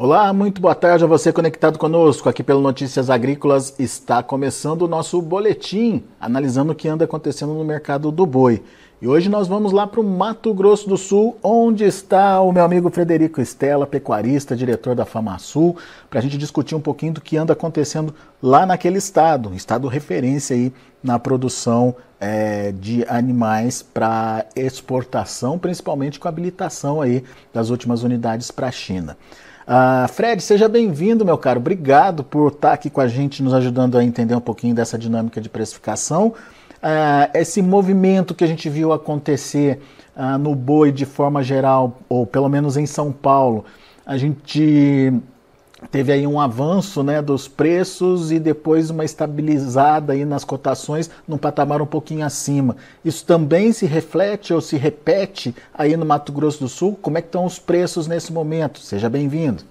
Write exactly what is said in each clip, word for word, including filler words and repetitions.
Olá, muito boa tarde a você conectado conosco aqui pelo Notícias Agrícolas. Está começando o nosso boletim, analisando o que anda acontecendo no mercado do boi. E hoje nós vamos lá para o Mato Grosso do Sul, onde está o meu amigo Frederico Stella, pecuarista, diretor da FamaSul, para a gente discutir um pouquinho do que anda acontecendo lá naquele estado, estado referência aí na produção é, de animais para exportação, principalmente com a habilitação aí das últimas unidades para a China. Uh, Fred, seja bem-vindo, meu caro. Obrigado por estar aqui com a gente, nos ajudando a entender um pouquinho dessa dinâmica de precificação. Uh, esse movimento que a gente viu acontecer uh, no boi de forma geral, ou pelo menos em São Paulo, a gente teve aí um avanço, né, dos preços e depois uma estabilizada aí nas cotações num patamar um pouquinho acima. Isso também se reflete ou se repete aí no Mato Grosso do Sul? Como é que estão os preços nesse momento? Seja bem-vindo.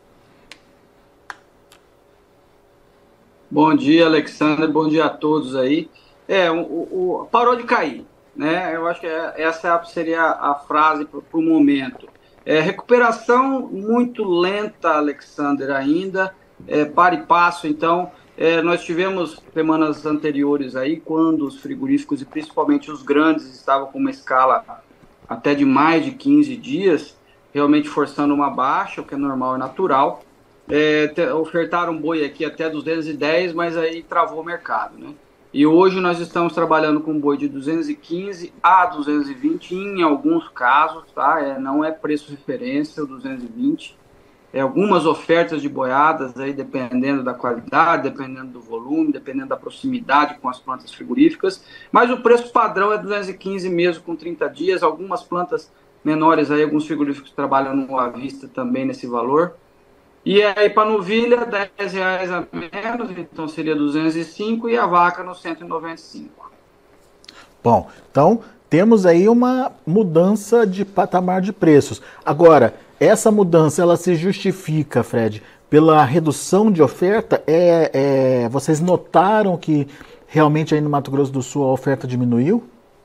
Bom dia, Alexandre. Bom dia a todos aí. É, o, o, parou de cair, né? Eu acho que essa seria a frase para o momento. É, recuperação muito lenta, Alexander, ainda, é, para e passo. Então, é, nós tivemos semanas anteriores aí, quando os frigoríficos, e principalmente os grandes, estavam com uma escala até de mais de quinze dias, realmente forçando uma baixa, o que é normal e natural. É, te, ofertaram boi aqui até duzentos e dez, mas aí travou o mercado, né? E hoje nós estamos trabalhando com boi de duzentos e quinze a duzentos e vinte, em alguns casos, tá? É, não é preço referência o duzentos e vinte. É, algumas ofertas de boiadas, aí, dependendo da qualidade, dependendo do volume, dependendo da proximidade com as plantas frigoríficas. Mas o preço padrão é duzentos e quinze mesmo, com trinta dias. Algumas plantas menores, aí, alguns frigoríficos trabalham no à vista também nesse valor. E aí para a novilha, dez reais a menos, então seria duzentos e cinco, e a vaca no cento e noventa e cinco. Bom, então temos aí uma mudança de patamar de preços. Agora, essa mudança, ela se justifica, Fred, pela redução de oferta? É, é, vocês notaram que realmente aí no Mato Grosso do Sul a oferta diminuiu?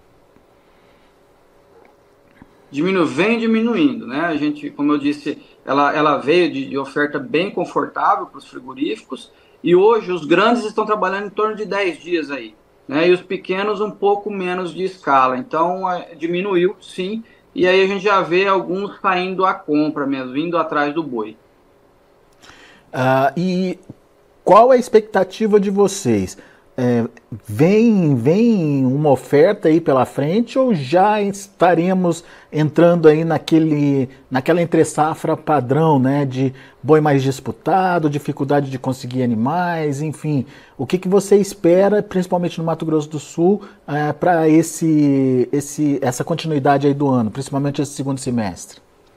Diminu, vem diminuindo, né? A gente, como eu disse, ela, ela veio de, de oferta bem confortável para os frigoríficos, e hoje os grandes estão trabalhando em torno de dez dias aí, né? E os pequenos um pouco menos de escala. Então, é, diminuiu, sim, e aí a gente já vê alguns saindo à compra mesmo, indo atrás do boi. Ah, e qual é a expectativa de vocês? É, vem, vem uma oferta aí pela frente ou já estaremos entrando aí naquele, naquela entre-safra padrão, né, de boi mais disputado, dificuldade de conseguir animais, enfim. O que, que você espera, principalmente no Mato Grosso do Sul, é, para esse, esse, essa continuidade aí do ano, principalmente esse segundo semestre?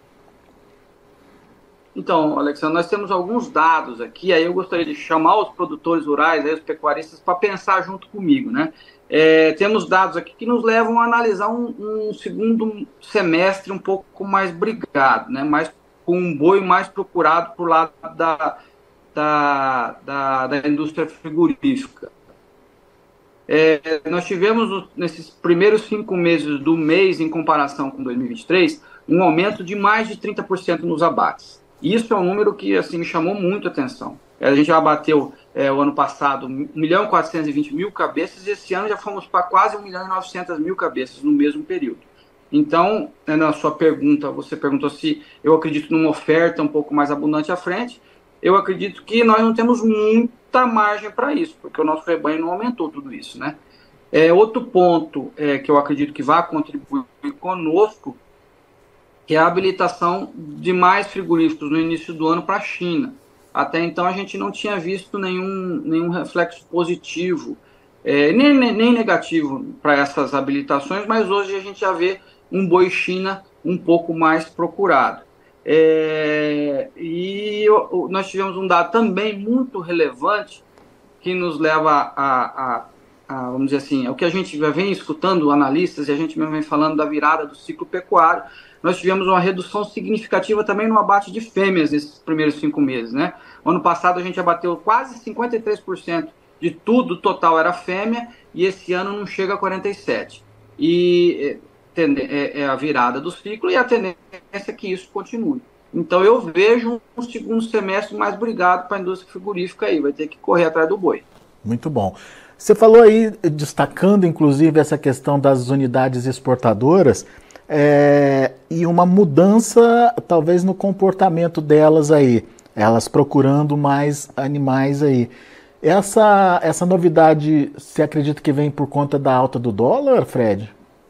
Então, Alexandre, nós temos alguns dados aqui, aí eu gostaria de chamar os produtores rurais, aí, os pecuaristas, para pensar junto comigo, né? É, temos dados aqui que nos levam a analisar um, um segundo semestre um pouco mais brigado, né? Mais, com um boi mais procurado por lado da, da, da, da indústria frigorífica. É, nós tivemos, nesses primeiros cinco meses do mês, em comparação com dois mil e vinte e três, um aumento de mais de trinta por cento nos abates. Isso é um número que assim, me chamou muito a atenção. A gente já abateu é, o ano passado um milhão e quatrocentos e vinte mil cabeças, e esse ano já fomos para quase um milhão e novecentas mil cabeças no mesmo período. Então, na sua pergunta, você perguntou se eu acredito numa oferta um pouco mais abundante à frente. Eu acredito que nós não temos muita margem para isso, porque o nosso rebanho não aumentou tudo isso, né? É, outro ponto é, que eu acredito que vai contribuir conosco, que é a habilitação de mais frigoríficos no início do ano para a China. Até então a gente não tinha visto nenhum, nenhum reflexo positivo, é, nem, nem negativo para essas habilitações, mas hoje a gente já vê um boi China um pouco mais procurado. É, e nós tivemos um dado também muito relevante que nos leva a, a, a, vamos dizer assim, o que a gente já vem escutando analistas, e a gente mesmo vem falando da virada do ciclo pecuário. Nós tivemos uma redução significativa também no abate de fêmeas nesses primeiros cinco meses, né? O ano passado a gente abateu quase cinquenta e três por cento de tudo total era fêmea, e esse ano não chega a quarenta e sete por cento. E é, é a virada do ciclo, e a tendência é que isso continue. Então eu vejo um segundo semestre mais brigado para a indústria frigorífica aí, vai ter que correr atrás do boi. Muito bom. Você falou aí, destacando inclusive essa questão das unidades exportadoras, é, e uma mudança talvez no comportamento delas aí, elas procurando mais animais aí. Essa, essa novidade, você acredita que vem por conta da alta do dólar, Fred?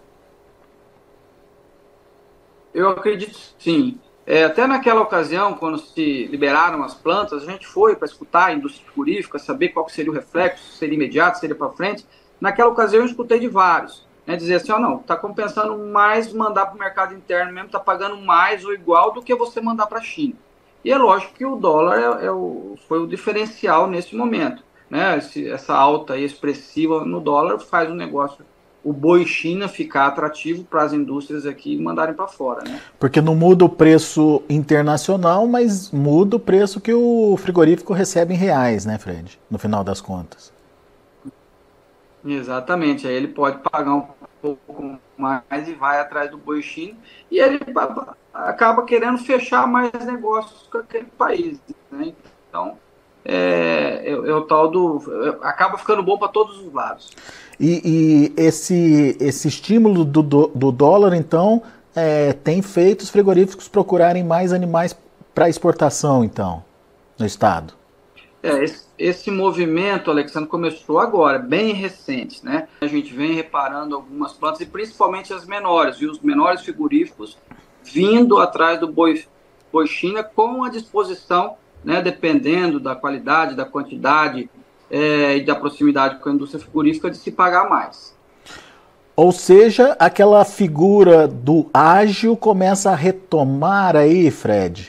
Eu acredito sim. É, até naquela ocasião, quando se liberaram as plantas, a gente foi para escutar a indústria frigorífica, saber qual que seria o reflexo, se seria imediato, se seria para frente. Naquela ocasião eu escutei de vários, né, dizer assim, ó, não, está compensando mais mandar para o mercado interno mesmo, está pagando mais ou igual do que você mandar para a China. E é lógico que o dólar é, é o, foi o diferencial nesse momento, né? Esse, essa alta expressiva no dólar faz o negócio, o boi China ficar atrativo para as indústrias aqui mandarem para fora, né? Porque não muda o preço internacional, mas muda o preço que o frigorífico recebe em reais, né, Fred? No final das contas. Exatamente, aí ele pode pagar um pouco mais e vai atrás do boi China, e ele acaba querendo fechar mais negócios com aquele país, né? Então, é, é, é o tal do... É, acaba ficando bom para todos os lados. E, e esse, esse estímulo do, do, do dólar, então, é, tem feito os frigoríficos procurarem mais animais para exportação, então, no estado? É, esse, esse movimento, Alexandre, começou agora, bem recente, né? A gente vem reparando algumas plantas, e principalmente as menores, e os menores frigoríficos vindo atrás do boi, boi China com a disposição, né, dependendo da qualidade, da quantidade é, e da proximidade com a indústria frigorífica, de se pagar mais. Ou seja, aquela figura do ágil começa a retomar aí, Fred?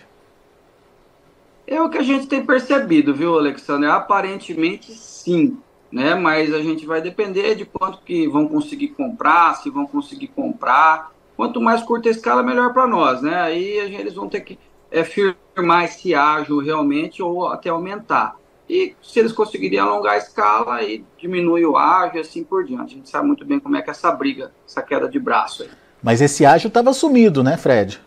É o que a gente tem percebido, viu, Alexandre? Aparentemente sim, né? Mas a gente vai depender de quanto que vão conseguir comprar, se vão conseguir comprar. Quanto mais curta a escala, melhor para nós, né? Aí a gente, eles vão ter que é, firmar esse ágio realmente ou até aumentar. E se eles conseguirem alongar a escala, aí diminui o ágio e assim por diante. A gente sabe muito bem como é que é essa briga, essa queda de braço aí. Mas esse ágio estava sumido, né, Fred?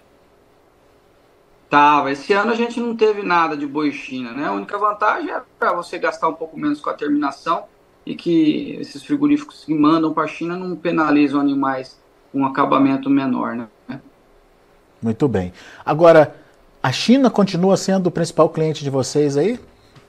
Tava. Esse ano a gente não teve nada de boi China, né? A única vantagem é para você gastar um pouco menos com a terminação e que esses frigoríficos que mandam para a China não penalizam animais com um acabamento menor, né? Muito bem. Agora, a China continua sendo o principal cliente de vocês aí?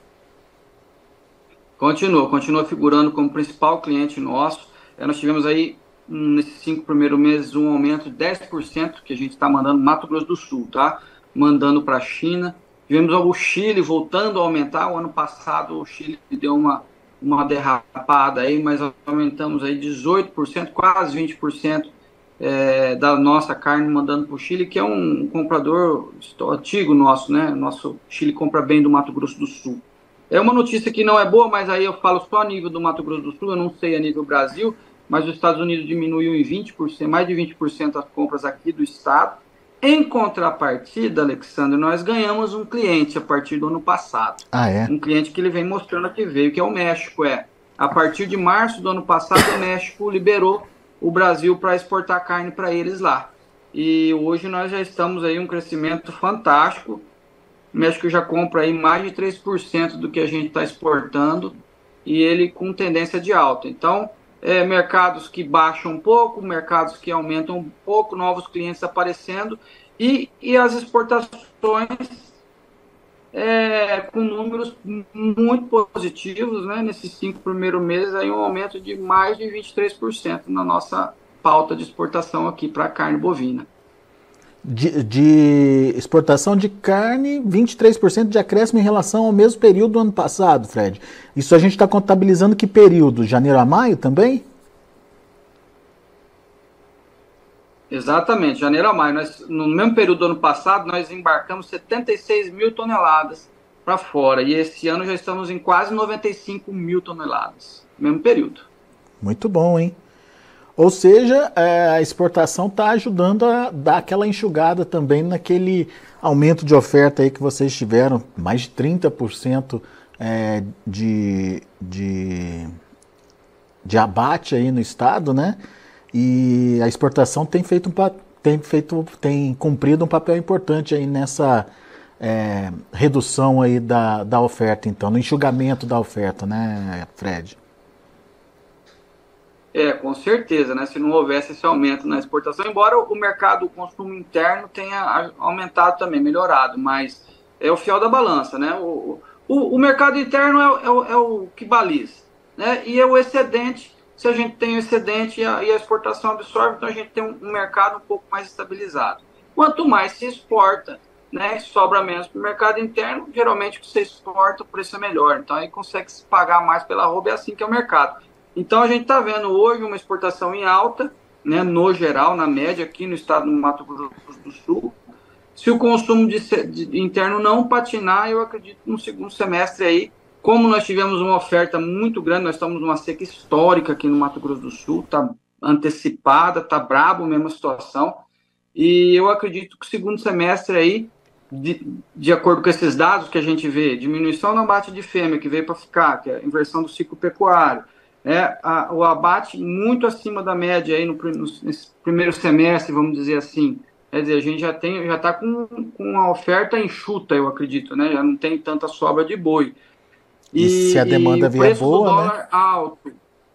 Continua, continua figurando como principal cliente nosso. É, nós tivemos aí, nesses cinco primeiros meses, um aumento de dez por cento que a gente está mandando Mato Grosso do Sul, tá? Mandando para a China. Tivemos o Chile voltando a aumentar. O ano passado o Chile deu uma, uma derrapada aí, mas aumentamos aí dezoito por cento, quase vinte por cento é, da nossa carne mandando para o Chile, que é um comprador antigo nosso, né? Nosso Chile compra bem do Mato Grosso do Sul. É uma notícia que não é boa, mas aí eu falo só a nível do Mato Grosso do Sul, eu não sei a nível Brasil, mas os Estados Unidos diminuiu em vinte por cento, mais de vinte por cento as compras aqui do estado. Em contrapartida, Alexandre, nós ganhamos um cliente a partir do ano passado. Ah, é? Um cliente que ele vem mostrando que veio, que é o México. É. A partir de março do ano passado, o México liberou o Brasil para exportar carne para eles lá. E hoje nós já estamos aí um crescimento fantástico. O México já compra aí mais de três por cento do que a gente está exportando e ele com tendência de alta. Então, É, mercados que baixam um pouco, mercados que aumentam um pouco, novos clientes aparecendo e, e as exportações é, com números muito positivos, né? Nesses cinco primeiros meses, aí um aumento de mais de vinte e três por cento na nossa pauta de exportação aqui para a carne bovina. De, de exportação de carne, vinte e três por cento de acréscimo em relação ao mesmo período do ano passado, Fred. Isso a gente está contabilizando que período? Janeiro a maio também? Exatamente, janeiro a maio. Nós, no mesmo período do ano passado, nós embarcamos setenta e seis mil toneladas para fora. E esse ano já estamos em quase noventa e cinco mil toneladas. Mesmo período. Muito bom, hein? Ou seja, a exportação está ajudando a dar aquela enxugada também naquele aumento de oferta aí que vocês tiveram, mais de trinta por cento é, de, de, de abate aí no estado, né? E a exportação tem feito um, tem feito, tem cumprido um papel importante aí nessa é, redução aí da, da oferta, então, no enxugamento da oferta, né, Fred? É, com certeza, né? Se não houvesse esse aumento na exportação, embora o mercado, o consumo interno tenha aumentado também, melhorado, mas é o fiel da balança, né? O, o, o mercado interno é, é, o, é o que baliza, né? E é o excedente, se a gente tem o excedente e a, e a exportação absorve, então a gente tem um, um mercado um pouco mais estabilizado. Quanto mais se exporta, né, sobra menos para o mercado interno, geralmente o que você exporta, o preço é melhor, então aí consegue se pagar mais pela roupa, é assim que é o mercado. Então, a gente está vendo hoje uma exportação em alta, né, no geral, na média, aqui no estado do Mato Grosso do Sul. Se o consumo de, de, interno não patinar, eu acredito no segundo semestre aí, como nós tivemos uma oferta muito grande, nós estamos numa seca histórica aqui no Mato Grosso do Sul, está antecipada, está brabo mesmo a situação, e eu acredito que o segundo semestre aí, de, de acordo com esses dados que a gente vê, diminuição no abate de fêmea, que veio para ficar, que é a inversão do ciclo pecuário, É, a, o abate muito acima da média aí no, no nesse primeiro semestre, vamos dizer assim. Quer dizer, a gente já tem, já está com, com uma oferta enxuta, eu acredito, né? Já não tem tanta sobra de boi. E, e se a demanda e o vier preço boa, do dólar né? alto,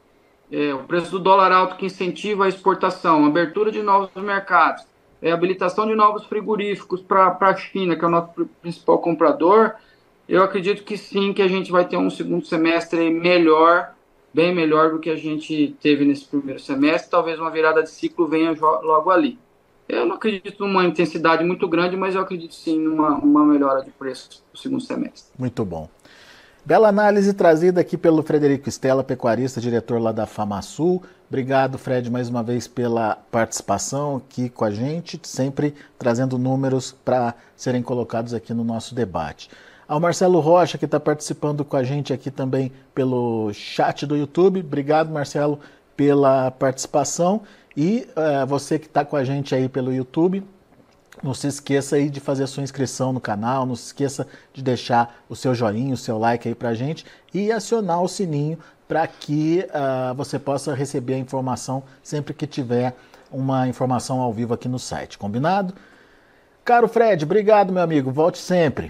é, o preço do dólar alto que incentiva a exportação, abertura de novos mercados, é, habilitação de novos frigoríficos para a China, que é o nosso principal comprador, eu acredito que sim, que a gente vai ter um segundo semestre melhor, bem melhor do que a gente teve nesse primeiro semestre, talvez uma virada de ciclo venha logo ali. Eu não acredito numa intensidade muito grande, mas eu acredito sim numa uma melhora de preço no segundo semestre. Muito bom. Bela análise trazida aqui pelo Frederico Stella, pecuarista, diretor lá da FamaSul. Obrigado, Fred, mais uma vez pela participação aqui com a gente, sempre trazendo números para serem colocados aqui no nosso debate. Ao Marcelo Rocha, que está participando com a gente aqui também pelo chat do YouTube. Obrigado, Marcelo, pela participação. E uh, você que está com a gente aí pelo YouTube, não se esqueça aí de fazer a sua inscrição no canal, não se esqueça de deixar o seu joinha, o seu like aí para a gente e acionar o sininho para que uh, você possa receber a informação sempre que tiver uma informação ao vivo aqui no site. Combinado? Caro Fred, obrigado, meu amigo. Volte sempre.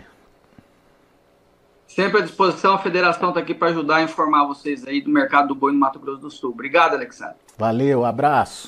Sempre à disposição, a federação está aqui para ajudar a informar vocês aí do mercado do boi no Mato Grosso do Sul. Obrigado, Alexandre. Valeu, abraço.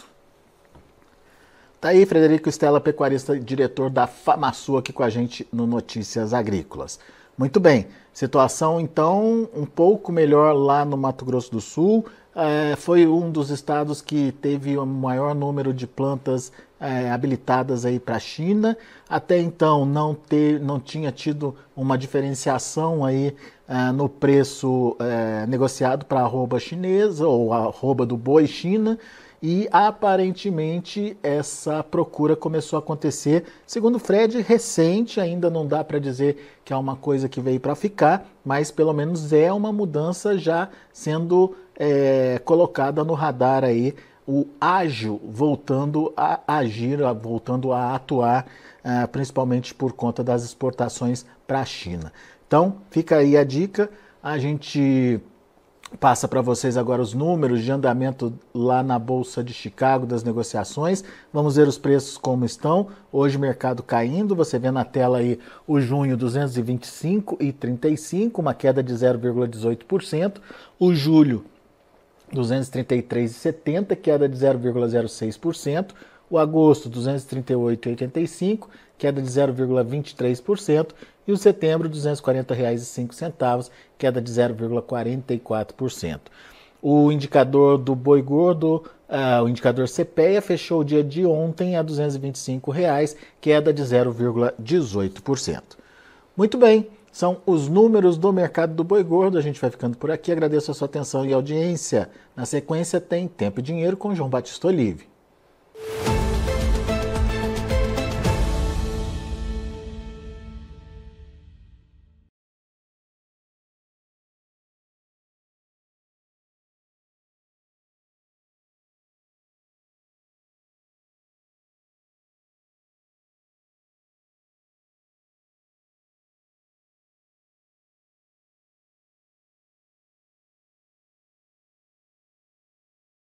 Tá aí, Frederico Stella, pecuarista, diretor da FamaSul aqui com a gente no Notícias Agrícolas. Muito bem, situação então um pouco melhor lá no Mato Grosso do Sul. É, foi um dos estados que teve o maior número de plantas é, habilitadas aí para a China. Até então não, ter, não tinha tido uma diferenciação aí é, no preço é, negociado para a arroba chinesa ou a arroba do boi China. E aparentemente essa procura começou a acontecer, segundo o Fred, recente, ainda não dá para dizer que é uma coisa que veio para ficar, mas pelo menos é uma mudança já sendo é, colocada no radar aí, o ágio voltando a agir, voltando a atuar, é, principalmente por conta das exportações para a China. Então fica aí a dica, a gente passa para vocês agora os números de andamento lá na Bolsa de Chicago das negociações. Vamos ver os preços como estão. Hoje o mercado caindo, você vê na tela aí o junho duzentos e vinte e cinco e trinta e cinco, uma queda de zero vírgula dezoito por cento. O julho duzentos e trinta e três e setenta, queda de zero vírgula zero seis por cento. O agosto duzentos e trinta e oito e oitenta e cinco, queda de zero vírgula vinte e três por cento. E o setembro, duzentos e quarenta reais e cinco centavos, queda de zero vírgula quarenta e quatro por cento. O indicador do boi gordo, uh, o indicador CPEA, fechou o dia de ontem a duzentos e vinte e cinco reais, queda de zero vírgula dezoito por cento. Muito bem, são os números do mercado do boi gordo. A gente vai ficando por aqui. Agradeço a sua atenção e audiência. Na sequência tem Tempo e Dinheiro com João Batista Olive.